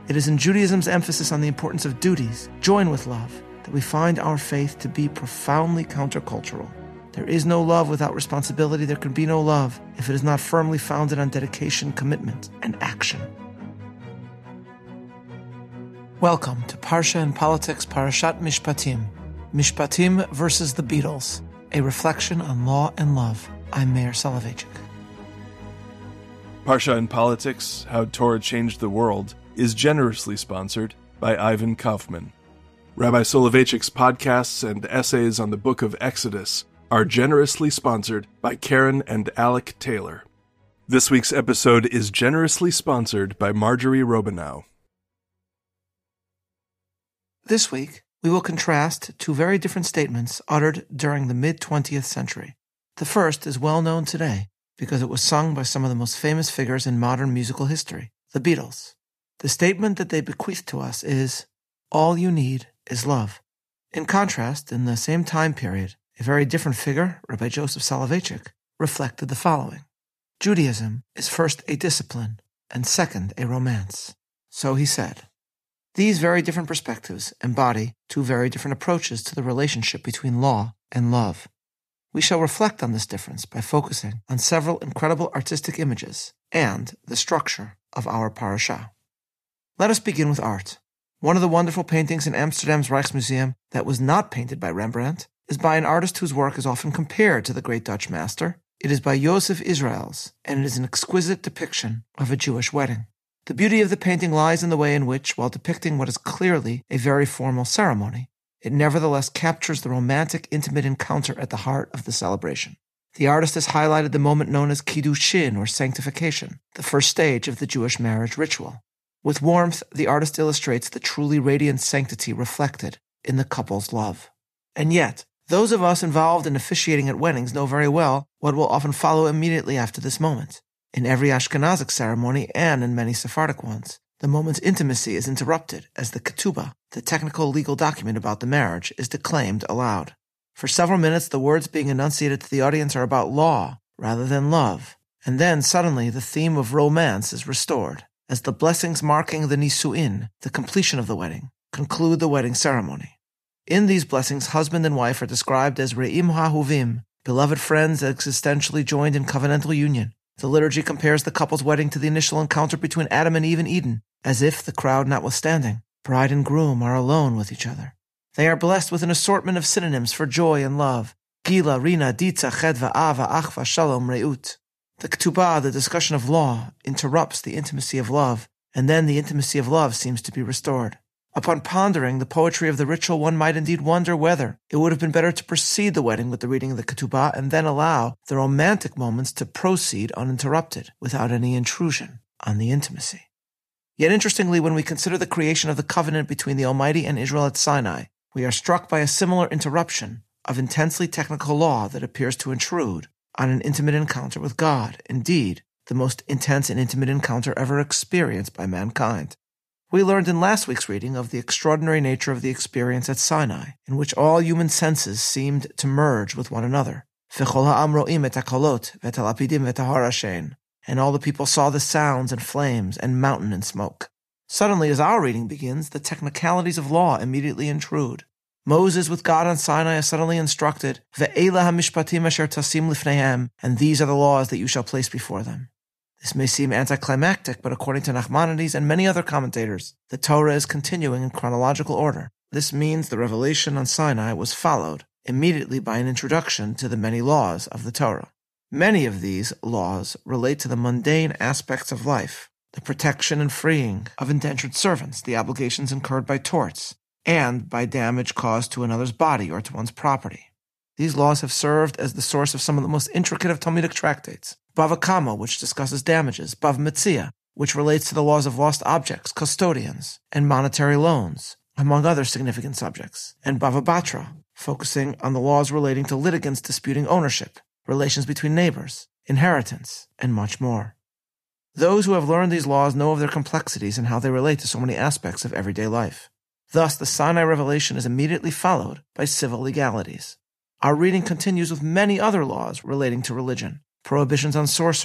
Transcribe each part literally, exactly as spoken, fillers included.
It is in Judaism's emphasis on the importance of duties, joined with love, that we find our faith to be profoundly countercultural. There is no love without responsibility. There can be no love if it is not firmly founded on dedication, commitment, and action. Welcome to Parsha and Politics, Parashat Mishpatim. Mishpatim versus the Beatles, a reflection on law and love. I'm Meir Soloveichik. Parsha and Politics, How Torah Changed the World, is generously sponsored by Ivan Kaufman. Rabbi Soloveitchik's podcasts and essays on the Book of Exodus are generously sponsored by Karen and Alec Taylor. This week's episode is generously sponsored by Marjorie Robinow. This week, we will contrast two very different statements uttered during the mid-twentieth century. The first is well known today because it was sung by some of the most famous figures in modern musical history, the Beatles. The statement that they bequeath to us is, all you need is love. In contrast, in the same time period, a very different figure, Rabbi Joseph Soloveitchik, reflected the following. Judaism is first a discipline, and second a romance. So he said. These very different perspectives embody two very different approaches to the relationship between law and love. We shall reflect on this difference by focusing on several incredible artistic images and the structure of our parasha. Let us begin with art. One of the wonderful paintings in Amsterdam's Rijksmuseum that was not painted by Rembrandt is by an artist whose work is often compared to the great Dutch master. It is by Joseph Israels, and it is an exquisite depiction of a Jewish wedding. The beauty of the painting lies in the way in which, while depicting what is clearly a very formal ceremony, it nevertheless captures the romantic, intimate encounter at the heart of the celebration. The artist has highlighted the moment known as Kiddushin, or sanctification, the first stage of the Jewish marriage ritual. With warmth, the artist illustrates the truly radiant sanctity reflected in the couple's love. And yet, those of us involved in officiating at weddings know very well what will often follow immediately after this moment. In every Ashkenazic ceremony and in many Sephardic ones, the moment's intimacy is interrupted as the ketubah, the technical legal document about the marriage, is declaimed aloud. For several minutes, the words being enunciated to the audience are about law rather than love, and then suddenly the theme of romance is restored, as the blessings marking the nisu'in, the completion of the wedding, conclude the wedding ceremony. In these blessings, husband and wife are described as re'im ha'huvim, beloved friends existentially joined in covenantal union. The liturgy compares the couple's wedding to the initial encounter between Adam and Eve in Eden, as if, the crowd notwithstanding, bride and groom are alone with each other. They are blessed with an assortment of synonyms for joy and love. Gila, Rina, Ditza, Chedva, Ava, Achva, Shalom, Re'ut. The ketubah, the discussion of law, interrupts the intimacy of love, and then the intimacy of love seems to be restored. Upon pondering the poetry of the ritual, one might indeed wonder whether it would have been better to precede the wedding with the reading of the ketubah and then allow the romantic moments to proceed uninterrupted, without any intrusion on the intimacy. Yet interestingly, when we consider the creation of the covenant between the Almighty and Israel at Sinai, we are struck by a similar interruption of intensely technical law that appears to intrude on an intimate encounter with God, indeed, the most intense and intimate encounter ever experienced by mankind. We learned in last week's reading of the extraordinary nature of the experience at Sinai, in which all human senses seemed to merge with one another. V'chol ha'am ro'im et hakolot, v'et halapidim v'et hahar hashen. And all the people saw the sounds and flames and mountain and smoke. Suddenly, as our reading begins, the technicalities of law immediately intrude. Moses with God on Sinai is suddenly instructed, Ve'ela ha'mishpatim asher tasim lifneihem, and these are the laws that you shall place before them. This may seem anticlimactic, but according to Nachmanides and many other commentators, the Torah is continuing in chronological order. This means the revelation on Sinai was followed immediately by an introduction to the many laws of the Torah. Many of these laws relate to the mundane aspects of life, the protection and freeing of indentured servants, the obligations incurred by torts, and by damage caused to another's body or to one's property. These laws have served as the source of some of the most intricate of Talmudic tractates. Bava Kama, which discusses damages, Bava Metzia, which relates to the laws of lost objects, custodians, and monetary loans, among other significant subjects, and Bava Batra, focusing on the laws relating to litigants disputing ownership, relations between neighbors, inheritance, and much more. Those who have learned these laws know of their complexities and how they relate to so many aspects of everyday life. Thus, the Sinai revelation is immediately followed by civil legalities. Our reading continues with many other laws relating to religion, prohibitions on sorcery,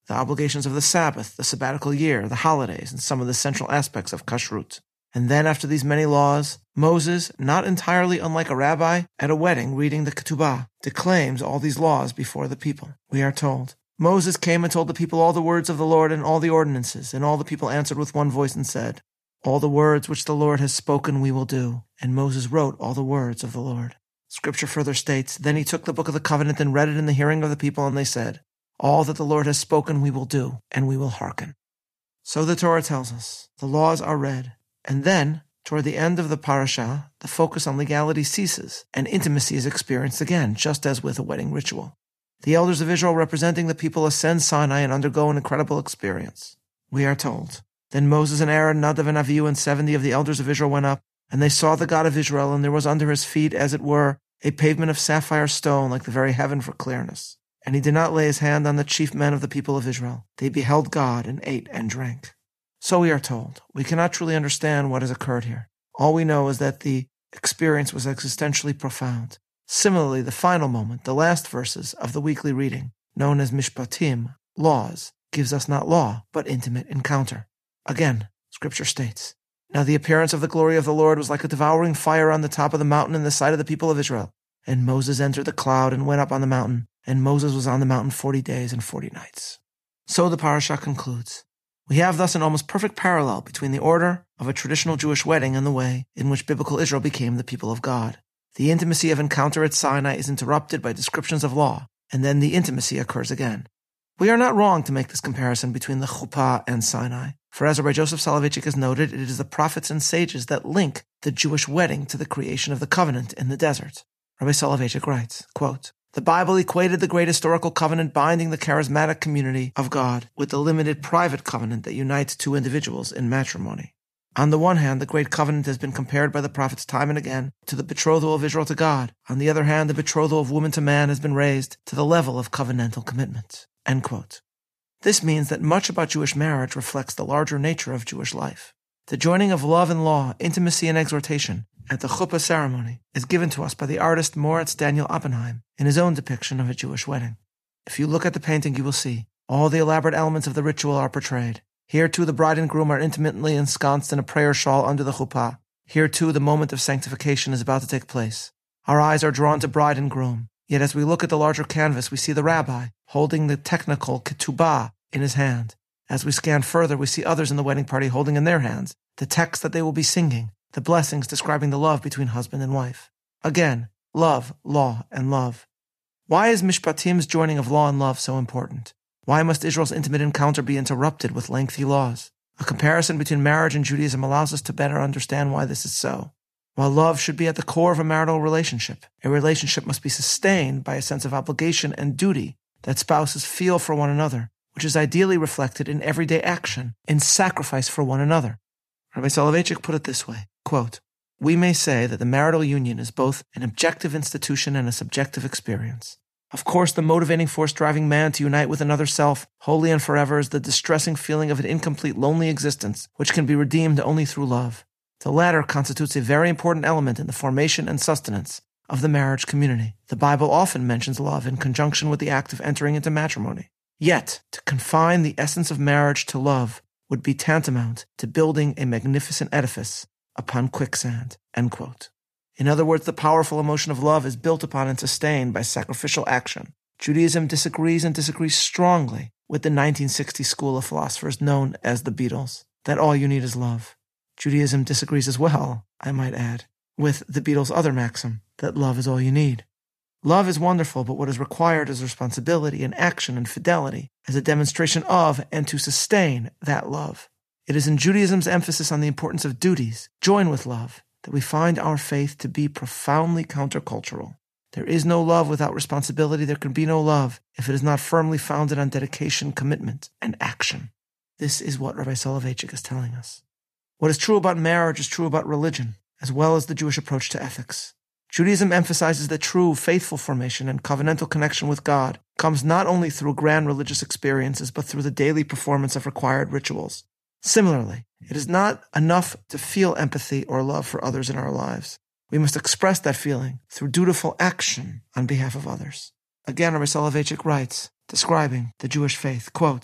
the obligations of the Sabbath, the sabbatical year, the holidays, and some of the central aspects of kashrut. And then after these many laws, Moses, not entirely unlike a rabbi at a wedding reading the ketubah, declaims all these laws before the people. We are told, Moses came and told the people all the words of the Lord and all the ordinances, and all the people answered with one voice and said, all the words which the Lord has spoken we will do. And Moses wrote all the words of the Lord. Scripture further states, then he took the book of the covenant and read it in the hearing of the people, and they said, all that the Lord has spoken we will do, and we will hearken. So the Torah tells us, the laws are read, and then, toward the end of the parasha, the focus on legality ceases, and intimacy is experienced again, just as with a wedding ritual. The elders of Israel representing the people ascend Sinai and undergo an incredible experience. We are told, then Moses and Aaron, Nadav and Avihu, and seventy of the elders of Israel went up, and they saw the God of Israel, and there was under his feet, as it were, a pavement of sapphire stone, like the very heaven for clearness. And he did not lay his hand on the chief men of the people of Israel. They beheld God, and ate and drank. So we are told. We cannot truly understand what has occurred here. All we know is that the experience was existentially profound. Similarly, the final moment, the last verses of the weekly reading, known as Mishpatim, laws, gives us not law, but intimate encounter. Again, Scripture states, now the appearance of the glory of the Lord was like a devouring fire on the top of the mountain in the sight of the people of Israel. And Moses entered the cloud and went up on the mountain, and Moses was on the mountain forty days and forty nights. So the parasha concludes. We have thus an almost perfect parallel between the order of a traditional Jewish wedding and the way in which biblical Israel became the people of God. The intimacy of encounter at Sinai is interrupted by descriptions of law, and then the intimacy occurs again. We are not wrong to make this comparison between the chuppah and Sinai, for as Rabbi Joseph Soloveitchik has noted, it is the prophets and sages that link the Jewish wedding to the creation of the covenant in the desert. Rabbi Soloveitchik writes, quote, the Bible equated the great historical covenant binding the charismatic community of God with the limited private covenant that unites two individuals in matrimony. On the one hand, the great covenant has been compared by the prophets time and again to the betrothal of Israel to God. On the other hand, the betrothal of woman to man has been raised to the level of covenantal commitment. End quote. This means that much about Jewish marriage reflects the larger nature of Jewish life. The joining of love and law, intimacy and exhortation at the chuppah ceremony is given to us by the artist Moritz Daniel Oppenheim in his own depiction of a Jewish wedding. If you look at the painting, you will see all the elaborate elements of the ritual are portrayed. Here, too, the bride and groom are intimately ensconced in a prayer shawl under the chuppah. Here, too, the moment of sanctification is about to take place. Our eyes are drawn to bride and groom. Yet as we look at the larger canvas, we see the rabbi holding the technical ketubah in his hand. As we scan further, we see others in the wedding party holding in their hands the text that they will be singing, the blessings describing the love between husband and wife. Again, love, law, and love. Why is Mishpatim's joining of law and love so important? Why must Israel's intimate encounter be interrupted with lengthy laws? A comparison between marriage and Judaism allows us to better understand why this is so. While love should be at the core of a marital relationship, a relationship must be sustained by a sense of obligation and duty that spouses feel for one another, which is ideally reflected in everyday action, in sacrifice for one another. Rabbi Soloveitchik put it this way, quote, we may say that the marital union is both an objective institution and a subjective experience. Of course, the motivating force driving man to unite with another self, wholly and forever, is the distressing feeling of an incomplete, lonely existence, which can be redeemed only through love. The latter constitutes a very important element in the formation and sustenance of the marriage community. The Bible often mentions love in conjunction with the act of entering into matrimony. Yet, to confine the essence of marriage to love would be tantamount to building a magnificent edifice upon quicksand. End quote. In other words, the powerful emotion of love is built upon and sustained by sacrificial action. Judaism disagrees and disagrees strongly with the nineteen sixties school of philosophers known as the Beatles, that all you need is love. Judaism disagrees as well, I might add, with the Beatles' other maxim, that love is all you need. Love is wonderful, but what is required is responsibility and action and fidelity as a demonstration of and to sustain that love. It is in Judaism's emphasis on the importance of duties, joined with love, that we find our faith to be profoundly countercultural. There is no love without responsibility. There can be no love if it is not firmly founded on dedication, commitment, and action. This is what Rabbi Soloveitchik is telling us. What is true about marriage is true about religion, as well as the Jewish approach to ethics. Judaism emphasizes that true, faithful formation and covenantal connection with God comes not only through grand religious experiences, but through the daily performance of required rituals. Similarly, it is not enough to feel empathy or love for others in our lives. We must express that feeling through dutiful action on behalf of others. Again, Rabbi Soloveitchik writes, describing the Jewish faith, quote,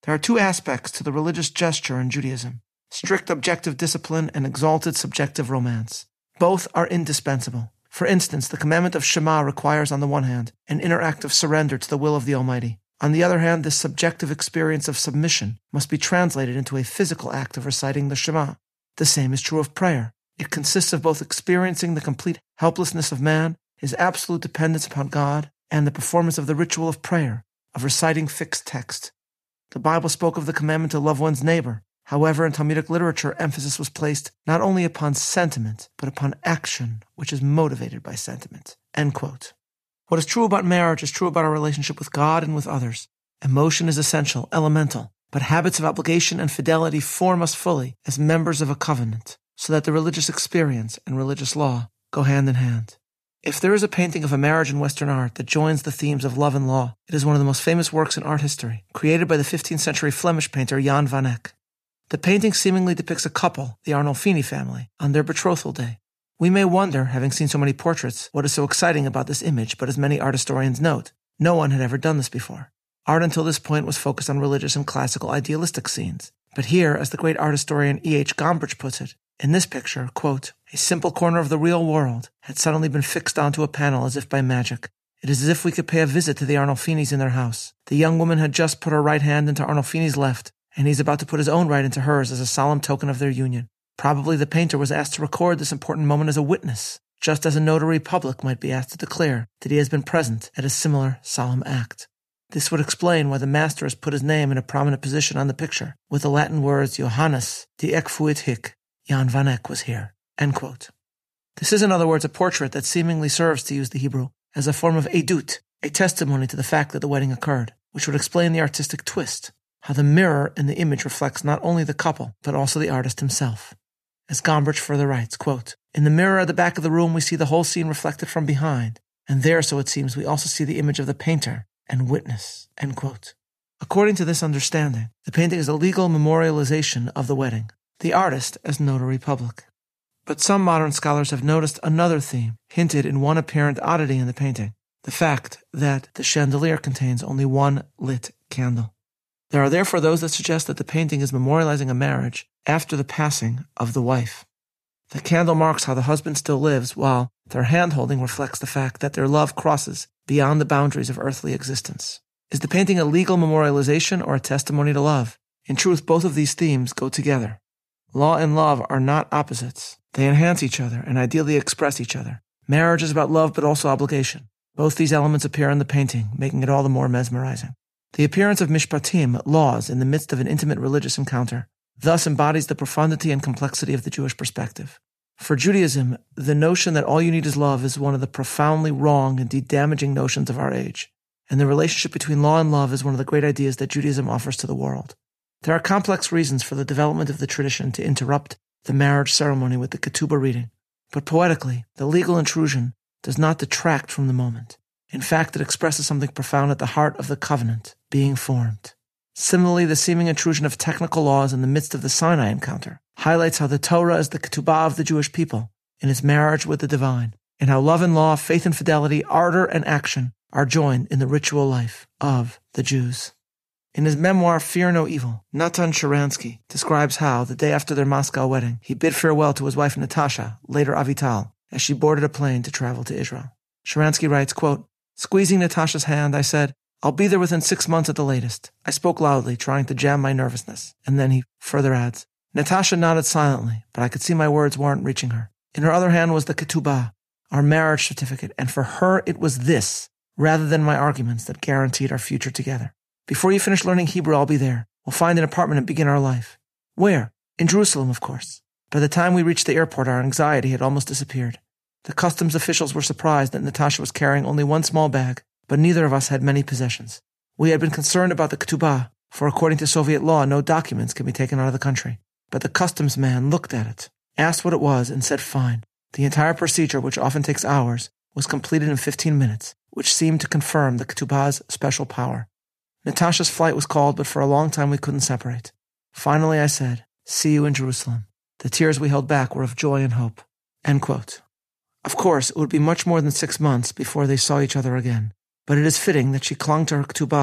There are two aspects to the religious gesture in Judaism: strict objective discipline and exalted subjective romance. Both are indispensable. For instance, the commandment of Shema requires, on the one hand, an inner act of surrender to the will of the Almighty. On the other hand, this subjective experience of submission must be translated into a physical act of reciting the Shema. The same is true of prayer. It consists of both experiencing the complete helplessness of man, his absolute dependence upon God, and the performance of the ritual of prayer, of reciting fixed text. The Bible spoke of the commandment to love one's neighbor. However, in Talmudic literature, emphasis was placed not only upon sentiment, but upon action, which is motivated by sentiment. End quote. What is true about marriage is true about our relationship with God and with others. Emotion is essential, elemental, but habits of obligation and fidelity form us fully as members of a covenant, so that the religious experience and religious law go hand in hand. If there is a painting of a marriage in Western art that joins the themes of love and law, it is one of the most famous works in art history, created by the fifteenth century Flemish painter Jan van Eyck. The painting seemingly depicts a couple, the Arnolfini family, on their betrothal day. We may wonder, having seen so many portraits, what is so exciting about this image, but as many art historians note, no one had ever done this before. Art until this point was focused on religious and classical idealistic scenes. But here, as the great art historian E H Gombrich puts it, in this picture, quote, a simple corner of the real world had suddenly been fixed onto a panel as if by magic. It is as if we could pay a visit to the Arnolfinis in their house. The young woman had just put her right hand into Arnolfini's left, and he's about to put his own right into hers as a solemn token of their union. Probably the painter was asked to record this important moment as a witness, just as a notary public might be asked to declare that he has been present at a similar solemn act. This would explain why the master has put his name in a prominent position on the picture, with the Latin words Johannes die Eyck fuit hic, Jan van Eyck was here. End quote. This is, in other words, a portrait that seemingly serves, to use the Hebrew, as a form of edut, a testimony to the fact that the wedding occurred, which would explain the artistic twist, how the mirror in the image reflects not only the couple, but also the artist himself. As Gombrich further writes, quote, in the mirror at the back of the room we see the whole scene reflected from behind, and there, so it seems, we also see the image of the painter and witness. End quote. According to this understanding, the painting is a legal memorialization of the wedding, the artist as notary public. But some modern scholars have noticed another theme, hinted in one apparent oddity in the painting, the fact that the chandelier contains only one lit candle. There are therefore those that suggest that the painting is memorializing a marriage after the passing of the wife. The candle marks how the husband still lives, while their hand-holding reflects the fact that their love crosses beyond the boundaries of earthly existence. Is the painting a legal memorialization or a testimony to love? In truth, both of these themes go together. Law and love are not opposites. They enhance each other and ideally express each other. Marriage is about love but also obligation. Both these elements appear in the painting, making it all the more mesmerizing. The appearance of mishpatim, laws, in the midst of an intimate religious encounter, thus embodies the profundity and complexity of the Jewish perspective. For Judaism, the notion that all you need is love is one of the profoundly wrong and indeed damaging notions of our age, and the relationship between law and love is one of the great ideas that Judaism offers to the world. There are complex reasons for the development of the tradition to interrupt the marriage ceremony with the ketubah reading, but poetically, the legal intrusion does not detract from the moment. In fact, it expresses something profound at the heart of the covenant being formed. Similarly, the seeming intrusion of technical laws in the midst of the Sinai encounter highlights how the Torah is the ketubah of the Jewish people in its marriage with the divine, and how love and law, faith and fidelity, ardor and action are joined in the ritual life of the Jews. In his memoir, Fear No Evil, Natan Sharansky describes how, the day after their Moscow wedding, he bid farewell to his wife Natasha, later Avital, as she boarded a plane to travel to Israel. Sharansky writes, quote, squeezing Natasha's hand, I said, I'll be there within six months at the latest. I spoke loudly, trying to jam my nervousness. And then he further adds, Natasha nodded silently, but I could see my words weren't reaching her. In her other hand was the ketubah, our marriage certificate, and for her it was this, rather than my arguments, that guaranteed our future together. Before you finish learning Hebrew, I'll be there. We'll find an apartment and begin our life. Where? In Jerusalem, of course. By the time we reached the airport, our anxiety had almost disappeared. The customs officials were surprised that Natasha was carrying only one small bag, but neither of us had many possessions. We had been concerned about the ketubah, for according to Soviet law, no documents can be taken out of the country. But the customs man looked at it, asked what it was, and said fine. The entire procedure, which often takes hours, was completed in fifteen minutes, which seemed to confirm the ketubah's special power. Natasha's flight was called, but for a long time we couldn't separate. Finally I said, see you in Jerusalem. The tears we held back were of joy and hope. End quote. Of course, it would be much more than six months before they saw each other again, but it is fitting that she clung to her ketubah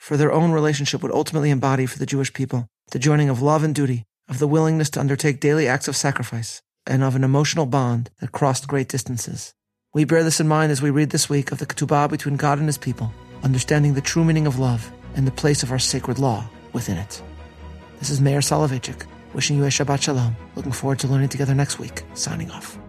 for their own relationship would ultimately embody for the Jewish people the joining of love and duty, of the willingness to undertake daily acts of sacrifice, and of an emotional bond that crossed great distances. We bear this in mind as we read this week of the Ketubah between God and his people, understanding the true meaning of love and the place of our sacred law within it. This is Meir Soloveichik, wishing you a Shabbat Shalom. Looking forward to learning together next week. Signing off.